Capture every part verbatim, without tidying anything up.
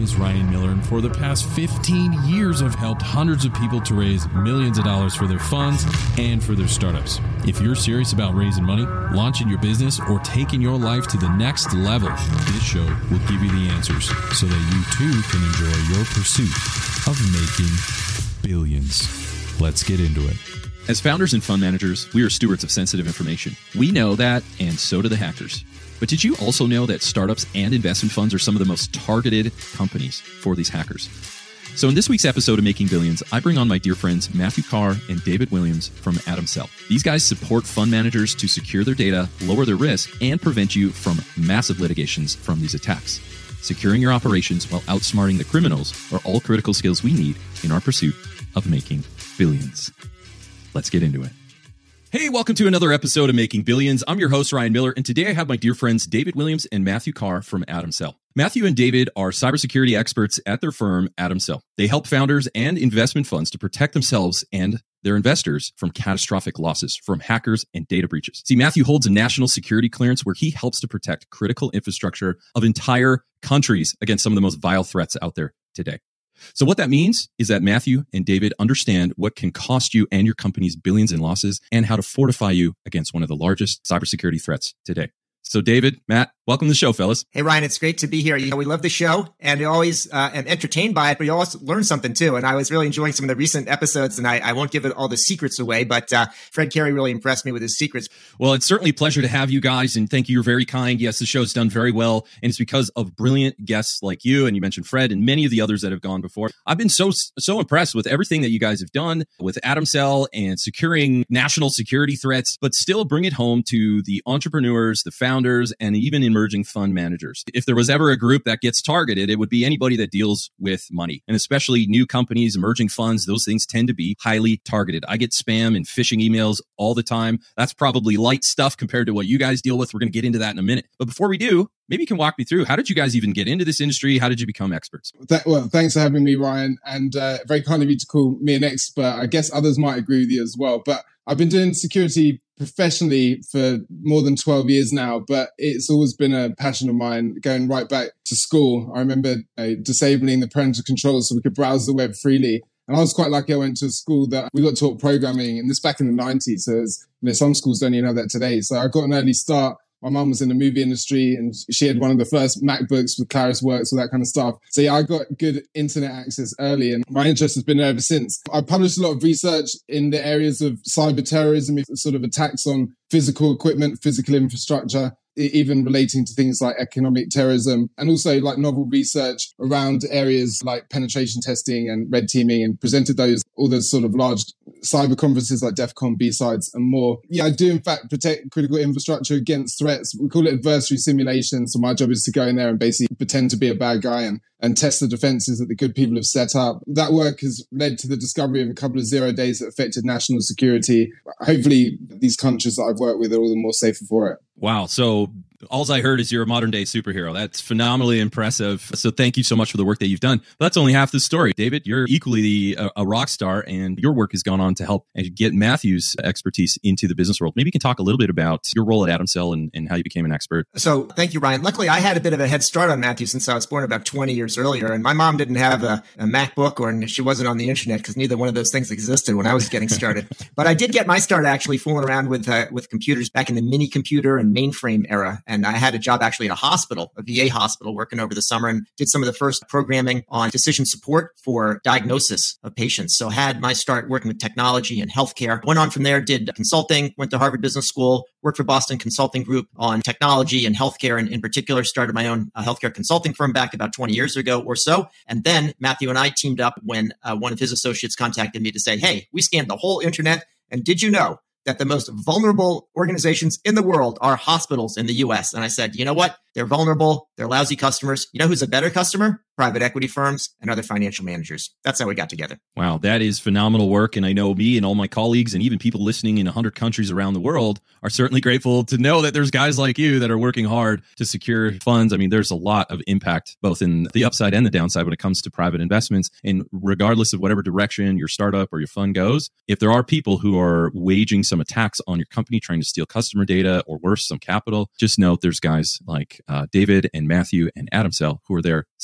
host, Ryan Miller, and for the past fifteen years, I've helped hundreds of people to raise millions of dollars for their funds and for their startups. If you're serious about raising money, launching your business, or taking your life to the next level, this show will give you the answers so that you too can enjoy your pursuit of making billions. Let's get into it. As founders and fund managers, we are stewards of sensitive information. We know that, and so do the hackers. But did you also know that startups and investment funds are some of the most targeted companies for these hackers? So in this week's episode of Making Billions, I bring on my dear friends Matthew Carr and David Williams from AdamCell. These guys support fund managers to secure their data, lower their risk, and prevent you from massive litigations from these attacks. Securing your operations while outsmarting the criminals are all critical skills we need in our pursuit of making billions. Let's get into it. Hey, welcome to another episode of Making Billions. I'm your host, Ryan Miller, and today I have my dear friends David Williams and Matthew Carr from AdamCell. Matthew and David are cybersecurity experts at their firm, AdamCell. They help founders and investment funds to protect themselves and their investors from catastrophic losses from hackers and data breaches. See, Matthew holds a national security clearance where he helps to protect critical infrastructure of entire countries against some of the most vile threats out there today. So what that means is that Matthew and David understand what can cost you and your company's billions in losses and how to fortify you against one of the largest cybersecurity threats today. So David, Matt, welcome to the show, fellas. Hey, Ryan, it's great to be here. You know, we love the show and we always uh, am entertained by it, but you always learn something too. And I was really enjoying some of the recent episodes, and I, I won't give it all the secrets away, but uh, Fred Carey really impressed me with his secrets. Well, it's certainly a pleasure to have you guys, and thank you. You're very kind. Yes, the show's done very well, and it's because of brilliant guests like you, and you mentioned Fred and many of the others that have gone before. I've been so, so impressed with everything that you guys have done with AdamCell and securing national security threats, but still bring it home to the entrepreneurs, the founders, and even emerging fund managers. If there was ever a group that gets targeted, it would be anybody that deals with money, and especially new companies, emerging funds. Those things tend to be highly targeted. I get spam and phishing emails all the time. That's probably light stuff compared to what you guys deal with. We're going to get into that in a minute. But before we do, maybe you can walk me through, how did you guys even get into this industry? How did you become experts? Th- well, thanks for having me, Ryan. And uh, very kind of you to call me an expert. I guess others might agree with you as well. But I've been doing security professionally for more than twelve years now, but it's always been a passion of mine going right back to school. I remember uh, disabling the parental controls so we could browse the web freely. And I was quite lucky. I went to a school that we got taught programming, and this back in the nineties. So it's, you know, some schools don't even have that today. So I got an early start. My mum was in the movie industry and she had one of the first MacBooks with ClarisWorks, all that kind of stuff. So yeah, I got good internet access early and my interest has been there ever since. I published a lot of research in the areas of cyber terrorism, sort of attacks on physical equipment, physical infrastructure, even relating to things like economic terrorism, and also like novel research around areas like penetration testing and red teaming, and presented those, all those sort of large cyber conferences like DEF CON, B-Sides and more. Yeah, I do in fact protect critical infrastructure against threats. We call it adversary simulation. So my job is to go in there and basically pretend to be a bad guy and and test the defenses that the good people have set up. That work has led to the discovery of a couple of zero days that affected national security. Hopefully these countries that I've worked with are all the more safer for it. Wow. So all I heard is you're a modern day superhero. That's phenomenally impressive. So thank you so much for the work that you've done. But that's only half the story. David, you're equally the, uh, a rock star, and your work has gone on to help and get Matthew's expertise into the business world. Maybe you can talk a little bit about your role at AdamCell and, and how you became an expert. So thank you, Ryan. Luckily, I had a bit of a head start on Matthew since I was born about twenty years earlier. And my mom didn't have a, a MacBook, or she wasn't on the internet because neither one of those things existed when I was getting started. But I did get my start actually fooling around with uh, with computers back in the mini computer and mainframe era. And I had a job actually at a hospital, a V A hospital, working over the summer, and did some of the first programming on decision support for diagnosis of patients. So had my start working with technology and healthcare. Went on from there, did consulting, went to Harvard Business School, worked for Boston Consulting Group on technology and healthcare, and in particular started my own uh, healthcare consulting firm back about twenty years ago or so. And then Matthew and I teamed up when uh, one of his associates contacted me to say, hey, we scanned the whole internet, and did you know that the most vulnerable organizations in the world are hospitals in the U S? And I said, you know what? They're vulnerable. They're lousy customers. You know who's a better customer? Private equity firms and other financial managers. That's how we got together. Wow, that is phenomenal work. And I know me and all my colleagues and even people listening in one hundred countries around the world are certainly grateful to know that there's guys like you that are working hard to secure funds. I mean, there's a lot of impact, both in the upside and the downside when it comes to private investments. And regardless of whatever direction your startup or your fund goes, if there are people who are waging some attacks on your company, trying to steal customer data or worse, some capital, just note there's guys like uh, David and Matthew and AdamCell who are there securing that.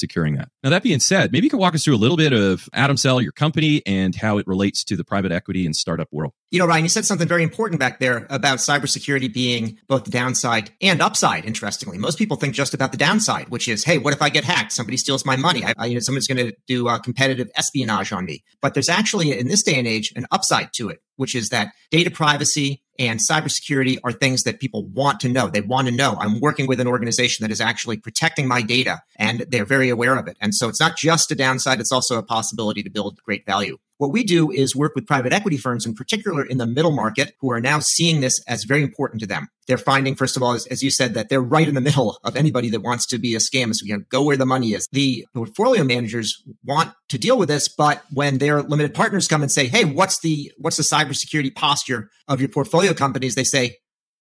that. Now, that being said, maybe you can walk us through a little bit of AdamCell, your company, and how it relates to the private equity and startup world. You know, Ryan, you said something very important back there about cybersecurity being both the downside and upside, interestingly. Most people think just about the downside, which is, hey, what if I get hacked? Somebody steals my money. I, I, you know, someone's going to do uh, competitive espionage on me. But there's actually, in this day and age, an upside to it, which is that data privacy and cybersecurity are things that people want to know. They want to know, I'm working with an organization that is actually protecting my data, and they're very aware of it. And so it's not just a downside, it's also a possibility to build great value. What we do is work with private equity firms, in particular in the middle market, who are now seeing this as very important to them. They're finding, first of all, as, as you said, that they're right in the middle of anybody that wants to be a scam. So, you know, go where the money is. The portfolio managers want to deal with this, but when their limited partners come and say, hey, what's the what's the cybersecurity posture of your portfolio companies? They say,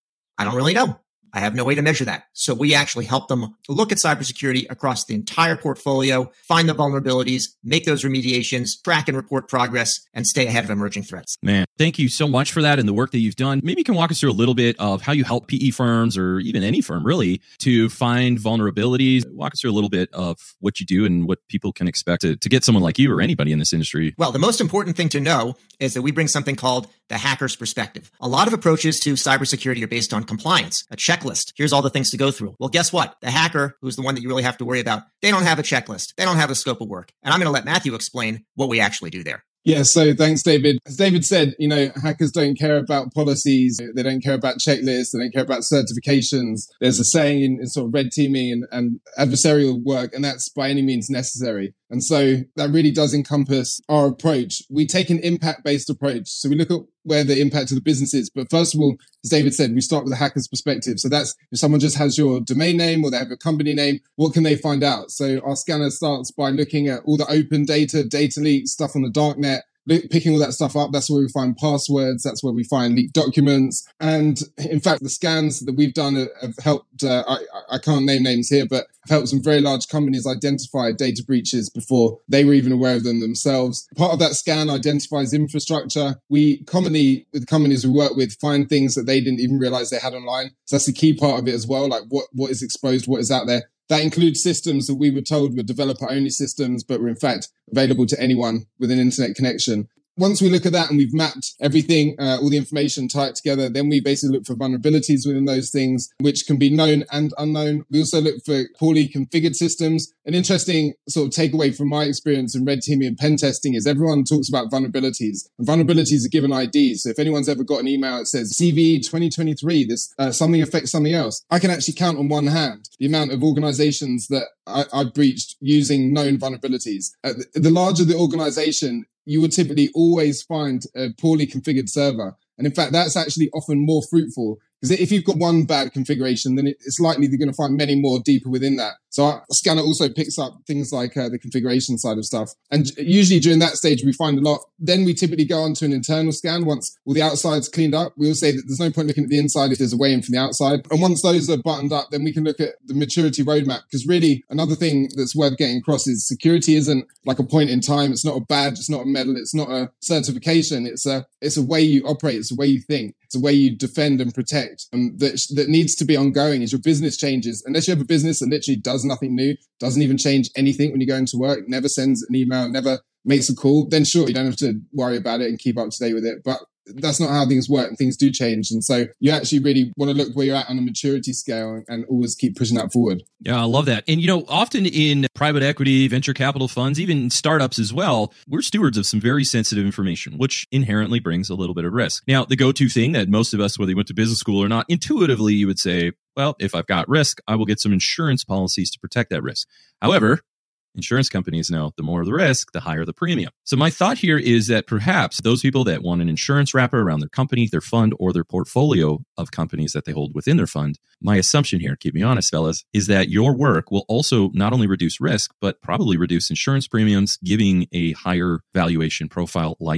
I don't really know. I have no way to measure that. So we actually help them look at cybersecurity across the entire portfolio, find the vulnerabilities, make those remediations, track and report progress, and stay ahead of emerging threats. Man, thank you so much for that and the work that you've done. Maybe you can walk us through a little bit of how you help P E firms, or even any firm really, to find vulnerabilities. Walk us through a little bit of what you do and what people can expect to, to get someone like you or anybody in this industry. Well, the most important thing to know is that we bring something called the hacker's perspective. A lot of approaches to cybersecurity are based on compliance, a checklist. Here's all the things to go through. Well, guess what? The hacker, who's the one that you really have to worry about, they don't have a checklist. They don't have a scope of work. And I'm going to let Matthew explain what we actually do there. Yeah, so thanks, David. As David said, you know, hackers don't care about policies. They don't care about checklists. They don't care about certifications. There's a saying in, in sort of red teaming and, and adversarial work, and that's by any means necessary. And so that really does encompass our approach. We take an impact-based approach. So we look at where the impact of the business is. But first of all, as David said, we start with the hacker's perspective. So that's if someone just has your domain name or they have a company name, what can they find out? So our scanner starts by looking at all the open data, data leaks, stuff on the darknet, picking all that stuff up. That's where we find passwords. That's where we find leaked documents. And in fact, the scans that we've done have helped, uh, I, I can't name names here, but have helped some very large companies identify data breaches before they were even aware of them themselves. Part of that scan identifies infrastructure. We commonly, with the companies we work with, find things that they didn't even realize they had online. So that's the key part of it as well. Like what, what is exposed, what is out there. That includes systems that we were told were developer-only systems, but were in fact available to anyone with an internet connection. Once we look at that and we've mapped everything, uh, all the information, tie it together, then we basically look for vulnerabilities within those things, which can be known and unknown. We also look for poorly configured systems. An interesting sort of takeaway from my experience in red teaming and pen testing is everyone talks about vulnerabilities. And vulnerabilities are given I Ds. So if anyone's ever got an email that says C V twenty twenty-three, this uh, something affects something else, I can actually count on one hand the amount of organizations that I, I've breached using known vulnerabilities. Uh, the, the larger the organization, you would typically always find a poorly configured server. And in fact, that's actually often more fruitful, because if you've got one bad configuration, then it's likely you're going to find many more deeper within that. So our scanner also picks up things like uh, the configuration side of stuff. And usually during that stage, we find a lot. Then we typically go on to an internal scan. Once all the outside's cleaned up, we will say that there's no point looking at the inside if there's a way in from the outside. And once those are buttoned up, then we can look at the maturity roadmap. Because really, another thing that's worth getting across is security isn't like a point in time. It's not a badge. It's not a medal. It's not a certification. It's a, it's a way you operate. It's a way you think. It's a way you defend and protect. And that, that needs to be ongoing as your business changes. Unless you have a business that literally does nothing new, doesn't even change anything when you go into work, never sends an email, never makes a call, then sure, you don't have to worry about it and keep up to date with it. But that's not how things work, and things do change. And so you actually really want to look where you're at on a maturity scale and always keep pushing that forward. Yeah, I love that. And, you know, often in private equity, venture capital funds, even startups as well, we're stewards of some very sensitive information, which inherently brings a little bit of risk. Now, the go-to thing that most of us, whether you went to business school or not, intuitively, you would say, well, if I've got risk, I will get some insurance policies to protect that risk. However, insurance companies know the more the risk, the higher the premium. So my thought here is that perhaps those people that want an insurance wrapper around their company, their fund, or their portfolio of companies that they hold within their fund, my assumption here, keep me honest, fellas, is that your work will also not only reduce risk, but probably reduce insurance premiums, giving a higher valuation profile likely.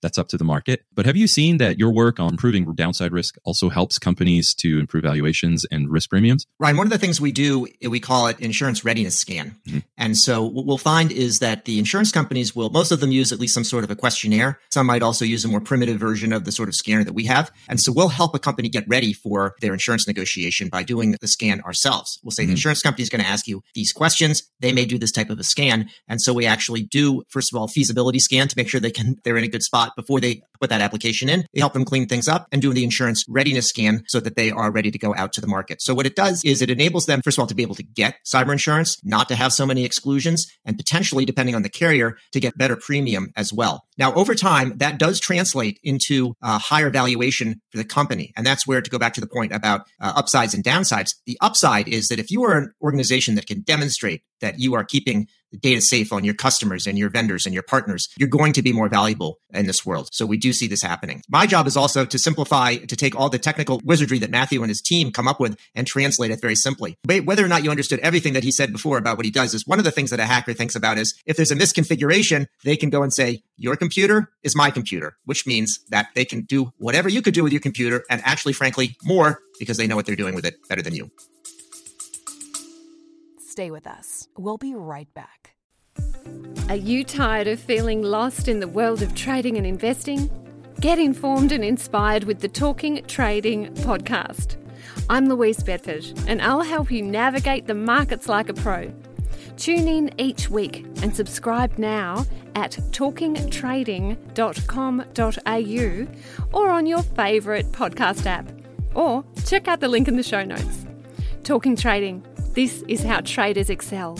That's up to the market. But have you seen that your work on improving downside risk also helps companies to improve valuations and risk premiums? Ryan, one of the things we do, we call it insurance readiness scan. Mm-hmm. And so what we'll find is that the insurance companies will, most of them use at least some sort of a questionnaire. Some might also use a more primitive version of the sort of scanner that we have. And so we'll help a company get ready for their insurance negotiation by doing the scan ourselves. We'll say mm-hmm. the insurance company is going to ask you these questions. They may do this type of a scan. And so we actually do, first of all, feasibility scan to make sure they can, they're in a good spot before they put that application in. We help them clean things up and do the insurance readiness scan so that they are ready to go out to the market. So what it does is it enables them, first of all, to be able to get cyber insurance, not to have so many exclusions, and potentially, depending on the carrier, to get better premium as well. Now, over time, that does translate into a higher valuation for the company. And that's where, to go back to the point about uh, upsides and downsides, the upside is that if you are an organization that can demonstrate that you are keeping the data safe on your customers and your vendors and your partners, you're going to be more valuable in this world. So we do see this happening. My job is also to simplify, to take all the technical wizardry that Matthew and his team come up with and translate it very simply. Whether or not you understood everything that he said before about what he does is one of the things that a hacker thinks about is if there's a misconfiguration, they can go and say, your computer is my computer, which means that they can do whatever you could do with your computer and actually, frankly, more because they know what they're doing with it better than you. Stay with us. We'll be right back. Are you tired of feeling lost in the world of trading and investing? Get informed and inspired with the Talking Trading podcast. I'm Louise Bedford, and I'll help you navigate the markets like a pro. Tune in each week and subscribe now at talking trading dot com dot a u or on your favourite podcast app. Or check out the link in the show notes. Talking Trading. This is how traders excel.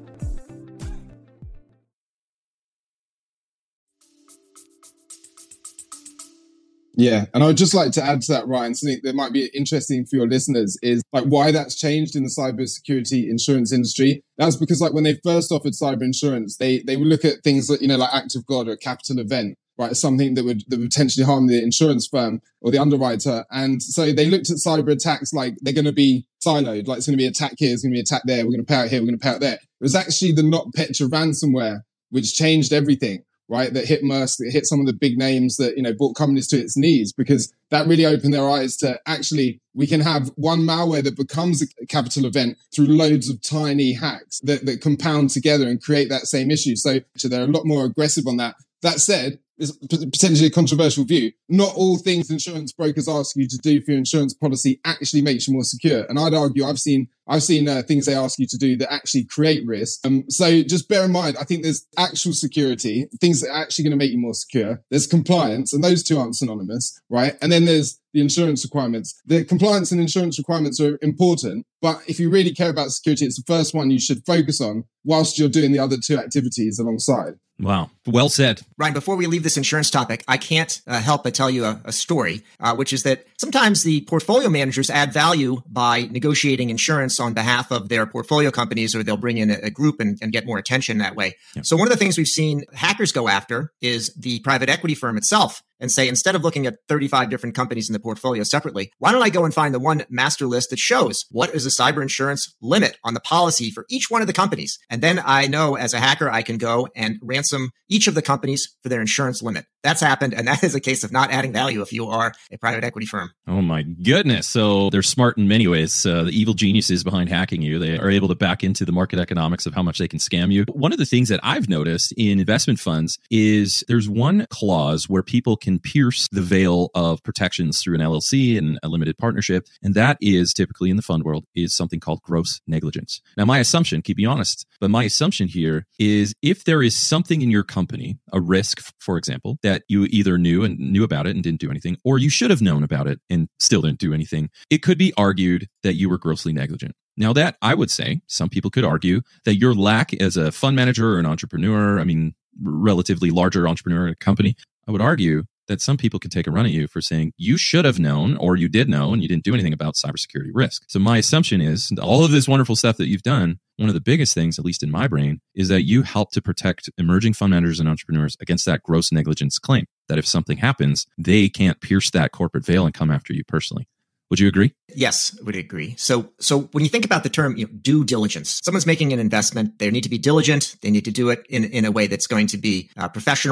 Yeah, and I would just like to add to that, Ryan, something that might be interesting for your listeners is like why that's changed in the cybersecurity insurance industry. That's because like when they first offered cyber insurance, they they would look at things like, you know, like act of God or a capital event, right? Something that would, that would potentially harm the insurance firm or the underwriter. And so they looked at cyber attacks like they're going to be siloed, like it's going to be attack here, it's going to be attack there, we're going to pay out here, we're going to pay out there. It was actually the NotPetya ransomware which changed everything, right? That hit Maersk, that hit some of the big names that, you know, brought companies to its knees, because that really opened their eyes to actually, we can have one malware that becomes a capital event through loads of tiny hacks that, that compound together and create that same issue. So, so they're a lot more aggressive on that. That said, is potentially a controversial view. Not all things insurance brokers ask you to do for your insurance policy actually makes you more secure. And I'd argue I've seen I've seen uh, things they ask you to do that actually create risk. Um, so just bear in mind, I think there's actual security, things that are actually going to make you more secure. There's compliance, and those two aren't synonymous, right? And then there's the insurance requirements. The compliance and insurance requirements are important, but if you really care about security, it's the first one you should focus on whilst you're doing the other two activities alongside. Wow. Well said. Ryan, before we leave this insurance topic, I can't uh, help but tell you a, a story, uh, which is that sometimes the portfolio managers add value by negotiating insurance on behalf of their portfolio companies, or they'll bring in a, a group and, and get more attention that way. Yeah. So one of the things we've seen hackers go after is the private equity firm itself, and say, instead of looking at thirty-five different companies in the portfolio separately, why don't I go and find the one master list that shows what is the cyber insurance limit on the policy for each one of the companies? And then I know as a hacker, I can go and ransom each of the companies for their insurance limit. That's happened. And that is a case of not adding value if you are a private equity firm. Oh my goodness. So they're smart in many ways. Uh, the evil geniuses behind hacking you, they are able to back into the market economics of how much they can scam you. One of the things that I've noticed in investment funds is there's one clause where people can pierce the veil of protections through an L L C and a limited partnership. And that is typically in the fund world is something called gross negligence. Now, my assumption, keep me honest, but my assumption here is if there is something in your company, a risk, for example, that you either knew and knew about it and didn't do anything, or you should have known about it and still didn't do anything, it could be argued that you were grossly negligent. Now that I would say some people could argue that your lack as a fund manager or an entrepreneur, I mean, relatively larger entrepreneur at a company, I would argue that some people can take a run at you for saying you should have known or you did know and you didn't do anything about cybersecurity risk. So my assumption is all of this wonderful stuff that you've done, one of the biggest things, at least in my brain, is that you help to protect emerging fund managers and entrepreneurs against that gross negligence claim, that if something happens, they can't pierce that corporate veil and come after you personally. Would you agree? Yes, I would agree. So, so when you think about the term, you know, due diligence, someone's making an investment. They need to be diligent. They need to do it in, in a way that's going to be uh, professional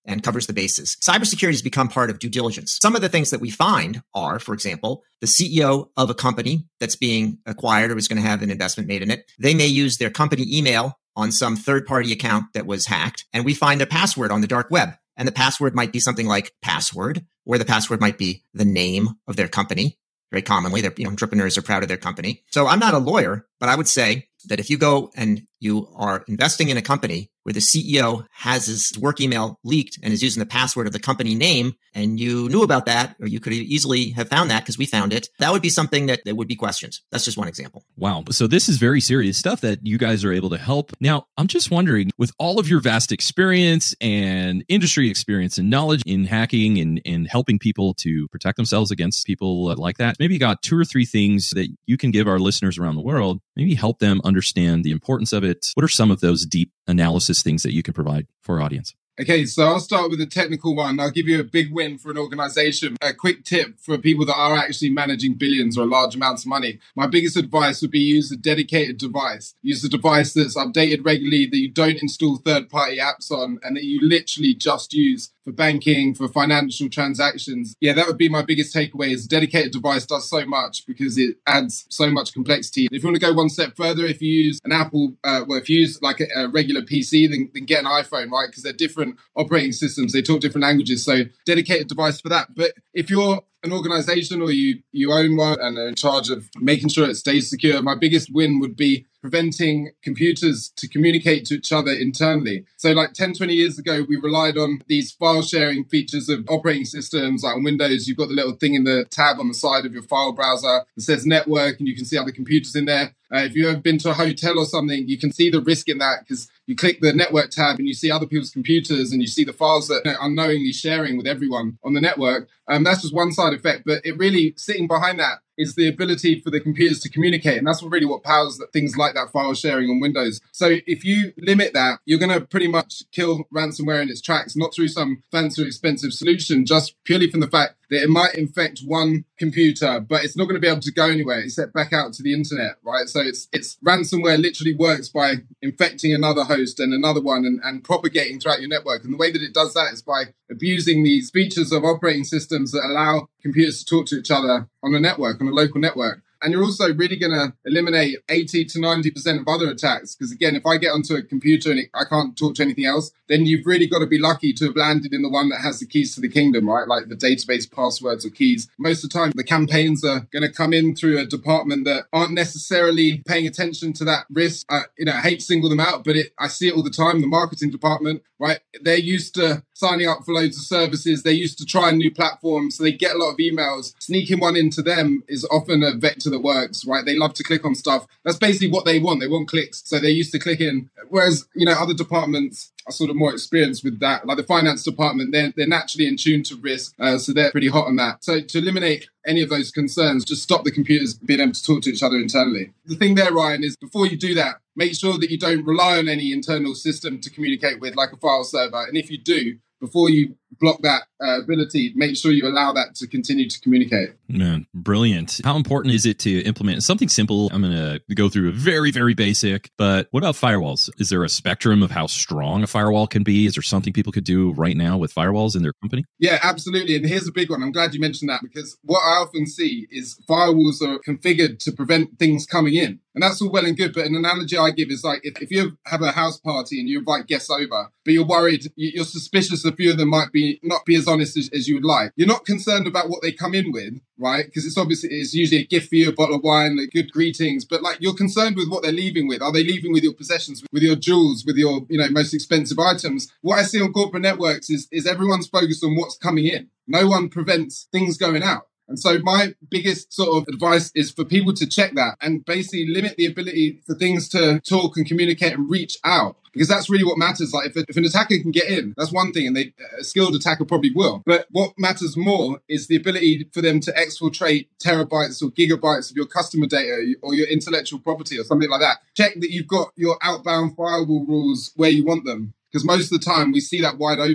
and covers the bases. Cybersecurity has become part of due diligence. Some of the things that we find are, for example, the C E O of a company that's being acquired or is going to have an investment made in it. They may use their company email on some third-party account that was hacked, and we find their password on the dark web. And the password might be something like password, or the password might be the name of their company. Very commonly, they're, you know, entrepreneurs are proud of their company. So I'm not a lawyer, but I would say that if you go and you are investing in a company where the C E O has his work email leaked and is using the password of the company name, and you knew about that, or you could easily have found that because we found it, that would be something that, that would be questioned. That's just one example. Wow. So this is very serious stuff that you guys are able to help. Now, I'm just wondering, with all of your vast experience and industry experience and knowledge in hacking and, and helping people to protect themselves against people like that, maybe you got two or three things that you can give our listeners around the world, maybe help them understand the importance of it. What are some of those deep analysis things that you can provide for our audience? Okay, so I'll start with the technical one. I'll give you a big win for an organization. A quick tip for people that are actually managing billions or large amounts of money. My biggest advice would be use a dedicated device. Use a device that's updated regularly, that you don't install third-party apps on, and that you literally just use for banking, for financial transactions. Yeah, that would be my biggest takeaway, is a dedicated device does so much because it adds so much complexity. If you want to go one step further, if you use an Apple, uh, well, if you use like a, a regular P C, then, then get an iPhone, right? Because they're different operating systems. They talk different languages. So dedicated device for that. But if you're an organization or you, you own one and are in charge of making sure it stays secure, my biggest win would be preventing computers to communicate to each other internally. So like ten, twenty years ago, we relied on these file sharing features of operating systems. Like on Windows, you've got the little thing in the tab on the side of your file browser that says network, and you can see other computers in there. Uh, if you've ever been to a hotel or something, you can see the risk in that because you click the network tab and you see other people's computers and you see the files that they're unknowingly sharing with everyone on the network. Um, that's just one side effect, but it really, sitting behind that is the ability for the computers to communicate. And that's really what powers things like that file sharing on Windows. So if you limit that, you're going to pretty much kill ransomware in its tracks, not through some fancy or expensive solution, just purely from the fact that it might infect one computer, but it's not going to be able to go anywhere except back out to the internet, right? So it's it's ransomware literally works by infecting another host and another one and, and propagating throughout your network. And the way that it does that is by abusing these features of operating systems that allow computers to talk to each other on a network, on a local network. And you're also really going to eliminate eighty to ninety percent of other attacks. Because again, if I get onto a computer and it, I can't talk to anything else, then you've really got to be lucky to have landed in the one that has the keys to the kingdom, right? Like the database passwords or keys. Most of the time, the campaigns are going to come in through a department that aren't necessarily paying attention to that risk. I, you know, I hate to single them out, but it, I see it all the time. The marketing department, right? They're used to signing up for loads of services. They're used to trying new platforms. So they get a lot of emails. Sneaking one into them is often a vector that works, right? They love to click on stuff. That's basically what they want. They want clicks. So they're used to clicking. Whereas, you know, other departments are sort of more experienced with that. Like the finance department, they're, they're naturally in tune to risk. Uh, so they're pretty hot on that. So to eliminate any of those concerns, just stop the computers being able to talk to each other internally. The thing there, Ryan, is before you do that, make sure that you don't rely on any internal system to communicate with, like a file server. And if you do, before you block that uh, ability, make sure you allow that to continue to communicate. Man, brilliant. How important is it to implement something simple? I'm going to go through a very, very basic, but what about firewalls? Is there a spectrum of how strong a firewall can be? Is there something people could do right now with firewalls in their company? Yeah, absolutely. And here's a big one. I'm glad you mentioned that, because what I often see is firewalls are configured to prevent things coming in. And that's all well and good. But an analogy I give is like, if, if you have a house party and you invite guests over, but you're worried, you're suspicious a few of them might be not be as honest as, as you would like. You're not concerned about what they come in with, right? Because it's obviously, it's usually a gift for you, a bottle of wine, like good greetings. But like, you're concerned with what they're leaving with. Are they leaving with your possessions, with your jewels, with your, you know, most expensive items? What I see on corporate networks is, is everyone's focused on what's coming in. No one prevents things going out. And so my biggest sort of advice is for people to check that and basically limit the ability for things to talk and communicate and reach out, because that's really what matters. Like if, if an attacker can get in, that's one thing, and they, a skilled attacker probably will. But what matters more is the ability for them to exfiltrate terabytes or gigabytes of your customer data or your intellectual property or something like that. Check that you've got your outbound firewall rules where you want them, because most of the time we see that wide open.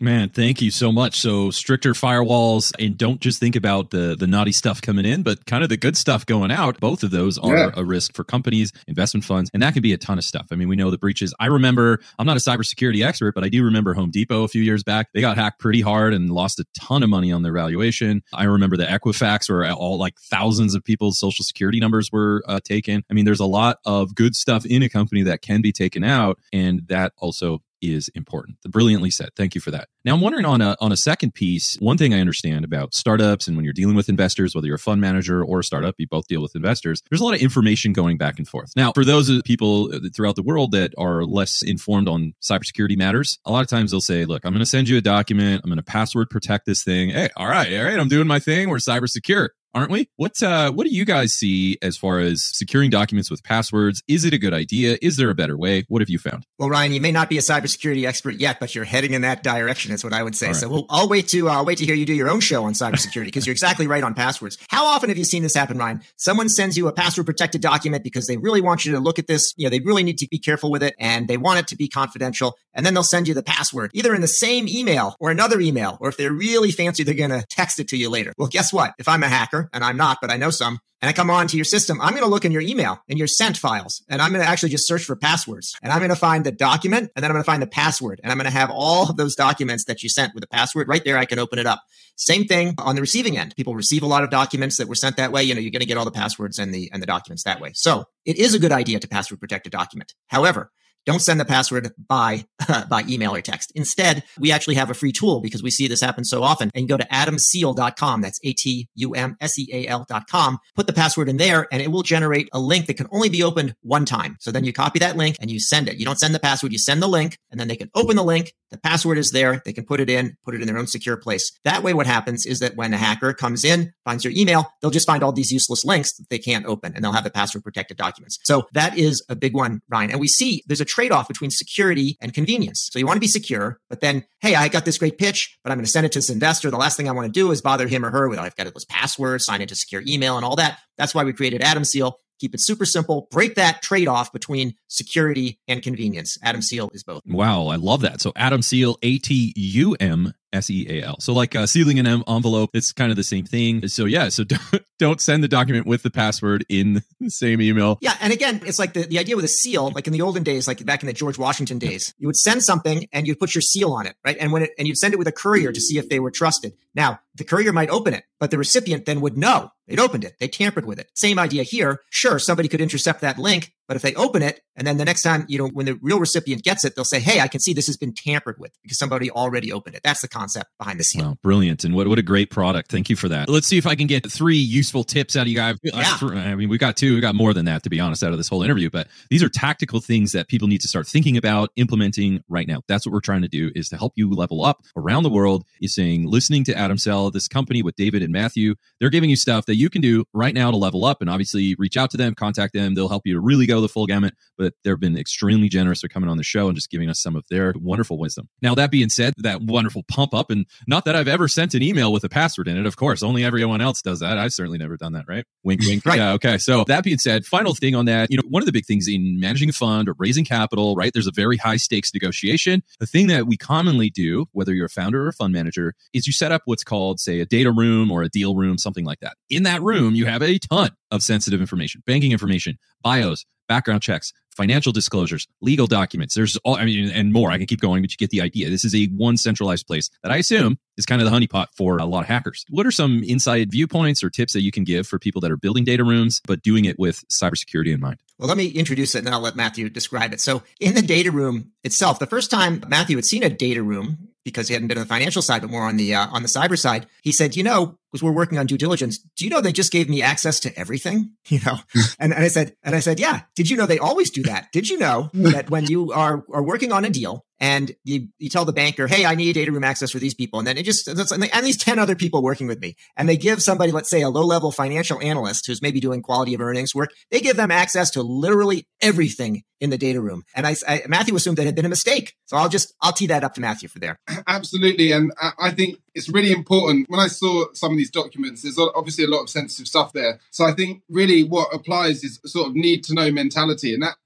Man, thank you so much. So stricter firewalls, and don't just think about the the naughty stuff coming in, but kind of the good stuff going out. Both of those are yeah. a risk for companies, investment funds, and that can be a ton of stuff. I mean, we know the breaches. I remember, I'm not a cybersecurity expert, but I do remember Home Depot a few years back. They got hacked pretty hard and lost a ton of money on their valuation. I remember the Equifax where all like thousands of people's social security numbers were uh, taken. I mean, there's a lot of good stuff in a company that can be taken out, and that also is important. Brilliantly said. Thank you for that. Now, I'm wondering on a on a second piece, one thing I understand about startups and when you're dealing with investors, whether you're a fund manager or a startup, you both deal with investors, there's a lot of information going back and forth. Now, for those people throughout the world that are less informed on cybersecurity matters, a lot of times they'll say, look, I'm going to send you a document. I'm going to password protect this thing. Hey, all right, all right, I'm doing my thing. We're cyber secure. Aren't we? What uh, what do you guys see as far as securing documents with passwords? Is it a good idea? Is there a better way? What have you found? Well, Ryan, you may not be a cybersecurity expert yet, but you're heading in that direction is what I would say. Right. So we'll, I'll wait to uh, I'll wait to hear you do your own show on cybersecurity because you're exactly right on passwords. How often have you seen this happen, Ryan? Someone sends you a password protected document because they really want you to look at this. You know, they really need to be careful with it and they want it to be confidential. And then they'll send you the password either in the same email or another email, or if they're really fancy, they're going to text it to you later. Well, guess what? If I'm a hacker, and I'm not, but I know some, and I come on to your system, I'm going to look in your email and your sent files, and I'm going to actually just search for passwords. And I'm going to find the document, and then I'm going to find the password. And I'm going to have all of those documents that you sent with a password right there. I can open it up. Same thing on the receiving end. People receive a lot of documents that were sent that way. You know, you're going to get all the passwords and the and the documents that way. So it is a good idea to password protect a document. However, don't send the password by uh, by email or text. Instead, we actually have a free tool because we see this happen so often. And you go to atom seal dot com. That's A T U M S E A L dot com. Put the password in there and it will generate a link that can only be opened one time. So then you copy that link and you send it. You don't send the password, you send the link, and then they can open the link. The password is there. They can put it in, put it in their own secure place. That way, what happens is that when a hacker comes in, finds your email, they'll just find all these useless links that they can't open, and they'll have the password protected documents. So that is a big one, Ryan. And we see there's a trade-off between security and convenience. So you want to be secure, but then, hey, I got this great pitch, but I'm going to send it to this investor. The last thing I want to do is bother him or her with, I've got this password, sign into secure email and all that. That's why we created Atom Seal. Keep it super simple. Break that trade-off between security and convenience. Atom Seal is both. Wow, I love that. So Atom Seal, A T U M S E A L. So like uh, sealing an em- envelope, it's kind of the same thing. So yeah, so don't, don't send the document with the password in the same email. Yeah, and again, it's like the, the idea with a seal, like in the olden days, like back in the George Washington days, you would send something and you'd put your seal on it, right? And when it, and you'd send it with a courier to see if they were trusted. Now, the courier might open it, but the recipient then would know they'd opened it. They tampered with it. Same idea here. Sure, somebody could intercept that link, but if they open it, and then the next time, you know, when the real recipient gets it, they'll say, hey, I can see this has been tampered with because somebody already opened it. That's the concept behind the seal. Wow, brilliant. And what, what a great product. Thank you for that. Let's see if I can get three useful tips out of you guys. Yeah. I mean, we got two, we got more than that, to be honest, out of this whole interview, but these are tactical things that people need to start thinking about implementing right now. That's what we're trying to do, is to help you level up around the world, is saying, listening to Atom Cell, this company with David and Matthew, they're giving you stuff that you can do right now to level up, and obviously reach out to them, contact them. They'll help you to really go the full gamut, but they've been extremely generous for coming on the show and just giving us some of their wonderful wisdom. Now, that being said, that wonderful pump up, and not that I've ever sent an email with a password in it, of course, only everyone else does that. I've certainly never done that, right? Wink, wink. Right. Yeah, okay. So that being said, final thing on that, you know, one of the big things in managing a fund or raising capital, right? There's a very high stakes negotiation. The thing that we commonly do, whether you're a founder or a fund manager, is you set up what's called, say, a data room or a deal room, something like that. In that room, you have a ton of sensitive information, banking information, bios, background checks, financial disclosures, legal documents. There's all, I mean, and more. I can keep going, but you get the idea. This is a one centralized place that I assume is kind of the honeypot for a lot of hackers. What are some inside viewpoints or tips that you can give for people that are building data rooms, but doing it with cybersecurity in mind? Well, let me introduce it and then I'll let Matthew describe it. So in the data room itself, the first time Matthew had seen a data room, because he hadn't been on the financial side, but more on the uh, on the cyber side, he said, you know, because we're working on due diligence, do you know they just gave me access to everything? You know, and, and I said, and I said, yeah. Did you know they always do that? Did you know that when you are are working on a deal and you, you tell the banker, hey, I need data room access for these people, and then it just and these ten other people working with me, and they give somebody, let's say, a low level financial analyst who's maybe doing quality of earnings work, they give them access to literally everything in the data room. And I, I Matthew assumed that had been a mistake, so I'll just I'll tee that up to Matthew for there. Absolutely, and I think it's really important. When I saw some of these documents, there's obviously a lot of sensitive stuff there. So I think really what applies is sort of need to know mentality, and that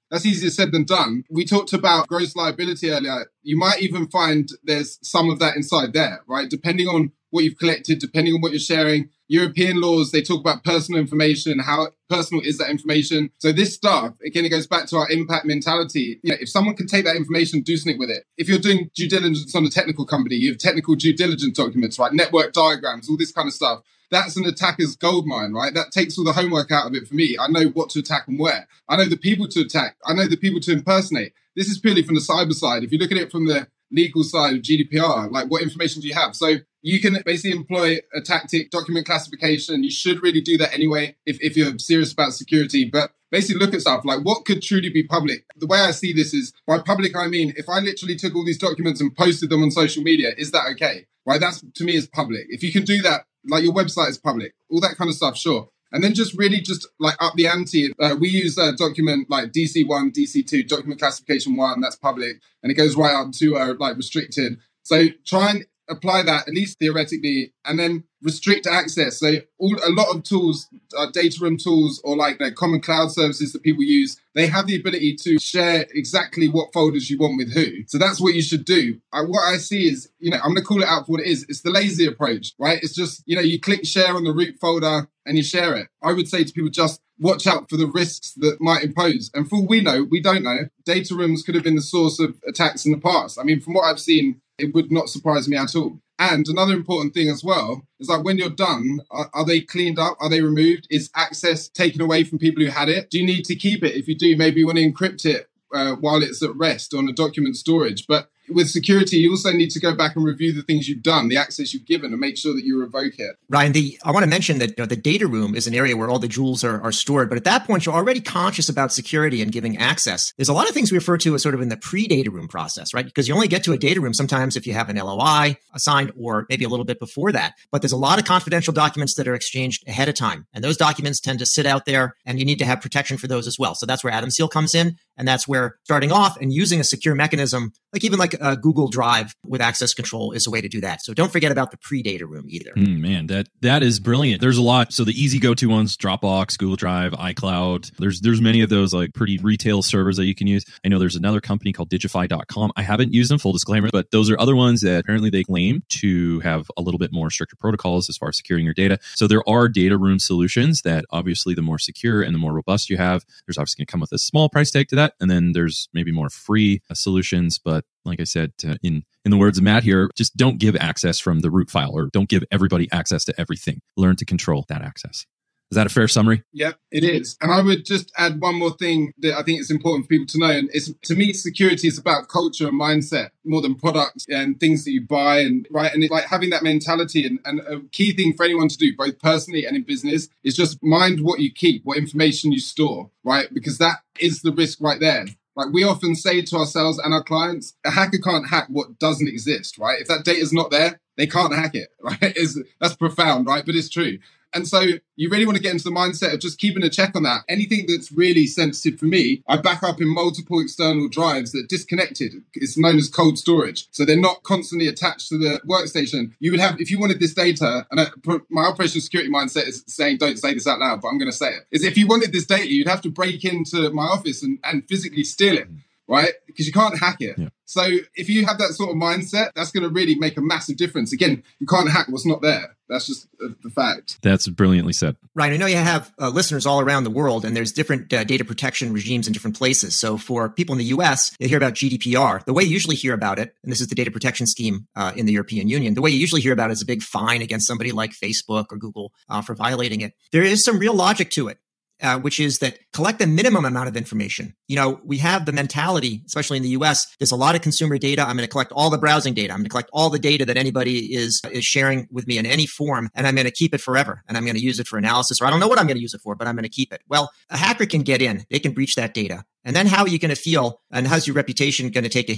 that's easier said than done. We talked about gross liability earlier. You might even find there's some of that inside there, right? Depending on what you've collected, depending on what you're sharing. European laws, they talk about personal information, how personal is that information. So this stuff, again, it goes back to our impact mentality. You know, if someone can take that information, do something with it. If you're doing due diligence on a technical company, you have technical due diligence documents, right? Network diagrams, all this kind of stuff. That's an attacker's goldmine, right? That takes all the homework out of it for me. I know what to attack and where. I know the people to attack. I know the people to impersonate. This is purely from the cyber side. If you look at it from the legal side of G D P R, like what information do you have? So you can basically employ a tactic, document classification. You should really do that anyway if, if you're serious about security. But basically look at stuff like what could truly be public. The way I see this is, by public, I mean, if I literally took all these documents and posted them on social media, is that okay? Right? That's, to me, is public. If you can do that, like your website is public, all that kind of stuff, sure. And then just really just like up the ante. Uh, we use a document like D C one, D C two, document classification one, that's public. And it goes right up to uh, like restricted. So try and apply that, at least theoretically, and then restrict access. So all, a lot of tools, uh, data room tools, or like the common cloud services that people use, they have the ability to share exactly what folders you want with who. So that's what you should do. I, what I see is, you know, I'm going to call it out for what it is. It's the lazy approach, right? It's just, you know, you click share on the root folder and you share it. I would say to people, just watch out for the risks that might impose. And for all we know, we don't know. Data rooms could have been the source of attacks in the past. I mean, from what I've seen, it would not surprise me at all. And another important thing as well is like when you're done, are, are they cleaned up? Are they removed? Is access taken away from people who had it? Do you need to keep it? If you do, maybe you want to encrypt it uh, while it's at rest on a document storage. But with security, you also need to go back and review the things you've done, the access you've given, and make sure that you revoke it. Ryan, the I want to mention that you know, the data room is an area where all the jewels are, are stored. But at that point, you're already conscious about security and giving access. There's a lot of things we refer to as sort of in the pre-data room process, right? Because you only get to a data room sometimes if you have an L O I assigned or maybe a little bit before that. But there's a lot of confidential documents that are exchanged ahead of time. And those documents tend to sit out there, and you need to have protection for those as well. So that's where Atom Seal comes in. And that's where starting off and using a secure mechanism, like even like a Google Drive with access control, is a way to do that. So don't forget about the pre-data room either. Mm, man, that that is brilliant. There's a lot. So the easy go-to ones, Dropbox, Google Drive, iCloud. There's there's many of those like pretty retail servers that you can use. I know there's another company called Digify dot com. I haven't used them, full disclaimer, but those are other ones that apparently they claim to have a little bit more stricter protocols as far as securing your data. So there are data room solutions that obviously the more secure and the more robust you have, there's obviously going to come with a small price tag to that. And then there's maybe more free uh, solutions. But like I said, uh, in, in the words of Matt here, just don't give access from the root file, or don't give everybody access to everything. Learn to control that access. Is that a fair summary? Yep, it is. And I would just add one more thing that I think it's important for people to know. And it's, to me, security is about culture and mindset more than products and things that you buy. And right, and it's like having that mentality. And, and a key thing for anyone to do, both personally and in business, is just mind what you keep, what information you store, right? Because that is the risk right there. Like we often say to ourselves and our clients, a hacker can't hack what doesn't exist, right? If that data is not there, they can't hack it, right? It's, that's profound, right? But it's true. And so you really want to get into the mindset of just keeping a check on that. Anything that's really sensitive for me, I back up in multiple external drives that are disconnected. It's known as cold storage. So they're not constantly attached to the workstation. You would have, if you wanted this data, and I, my operational security mindset is saying, don't say this out loud, but I'm going to say it, is if you wanted this data, you'd have to break into my office and, and physically steal it. Right? Because you can't hack it. Yeah. So if you have that sort of mindset, that's going to really make a massive difference. Again, you can't hack what's not there. That's just the fact. That's brilliantly said. Ryan, I know you have uh, listeners all around the world, and there's different uh, data protection regimes in different places. So for people in the U S, they hear about G D P R. The way you usually hear about it, and this is the data protection scheme uh, in the European Union, the way you usually hear about it is a big fine against somebody like Facebook or Google uh, for violating it. There is some real logic to it. Uh, which is that collect the minimum amount of information. You know, we have the mentality, especially in the U S, there's a lot of consumer data. I'm going to collect all the browsing data. I'm going to collect all the data that anybody is, is sharing with me in any form, and I'm going to keep it forever. And I'm going to use it for analysis, or I don't know what I'm going to use it for, but I'm going to keep it. Well, a hacker can get in. They can breach that data. And then how are you going to feel, and how's your reputation going to take a hit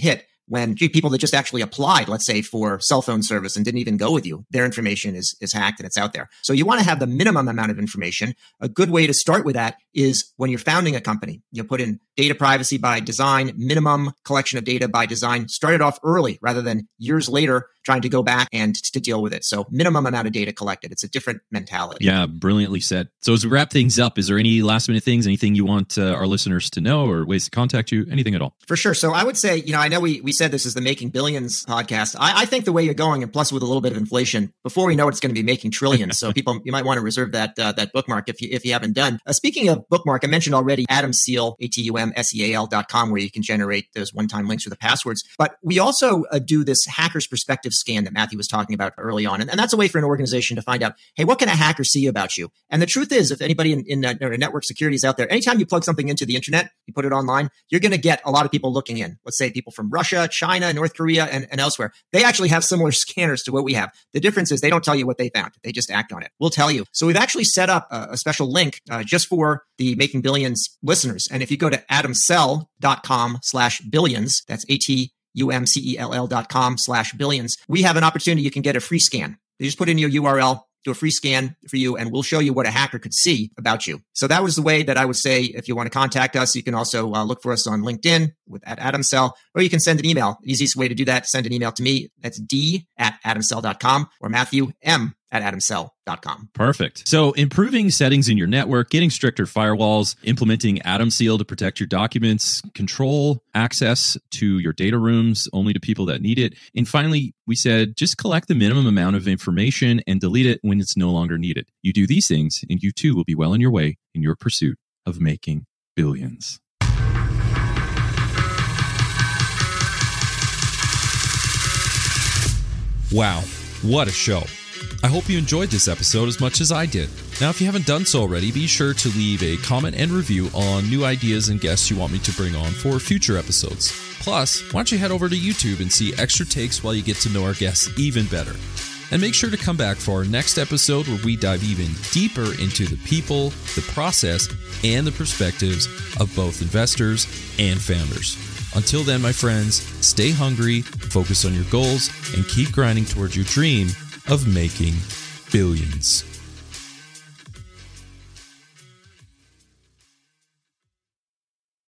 when gee, people that just actually applied, let's say for cell phone service and didn't even go with you, their information is, is hacked and it's out there. So you want to have the minimum amount of information. A good way to start with that is when you're founding a company, you put in data privacy by design, minimum collection of data by design. Start it off early rather than years later trying to go back and to deal with it. So minimum amount of data collected. It's a different mentality. Yeah, brilliantly said. So as we wrap things up, is there any last minute things, anything you want uh, our listeners to know or ways to contact you, anything at all? For sure. So I would say, you know, I know we we said this is the Making Billions podcast. I, I think the way you're going, and plus with a little bit of inflation, before we know it, it's going to be making trillions. So people, you might want to reserve that uh, that bookmark if you if you haven't done. Uh, speaking of bookmark, I mentioned already Adam Seal, A T U M S E A L dot com, where you can generate those one-time links or the passwords. But we also uh, do this hacker's perspective scan that Matthew was talking about early on. And, and that's a way for an organization to find out, hey, what can a hacker see about you? And the truth is, if anybody in, in uh, network security is out there, anytime you plug something into the internet, you put it online, you're going to get a lot of people looking in. Let's say people from Russia, China, North Korea, and, and elsewhere. They actually have similar scanners to what we have. The difference is they don't tell you what they found. They just act on it. We'll tell you. So we've actually set up a, a special link uh, just for the Making Billions listeners. And if you go to adamcell.com slash billions, that's A T U M C E L L dot com slash billions, we have an opportunity. You can get a free scan. You just put in your U R L, do a free scan for you, and we'll show you what a hacker could see about you. So that was the way that I would say, if you want to contact us, you can also uh, look for us on LinkedIn with at AdamCell, or you can send an email. The easiest way to do that, send an email to me. That's D at adamcell dot com or Matthew M at adamcell dot com. Perfect. So improving settings in your network, getting stricter firewalls, implementing AdamSeal to protect your documents, control access to your data rooms only to people that need it. And finally, we said just collect the minimum amount of information and delete it when it's no longer needed. You do these things and you too will be well on your way in your pursuit of making billions. Wow, what a show. I hope you enjoyed this episode as much as I did. Now, if you haven't done so already, be sure to leave a comment and review on new ideas and guests you want me to bring on for future episodes. Plus, why don't you head over to YouTube and see extra takes while you get to know our guests even better. And make sure to come back for our next episode where we dive even deeper into the people, the process, and the perspectives of both investors and founders. Until then, my friends, stay hungry, focus on your goals, and keep grinding towards your dream of making billions.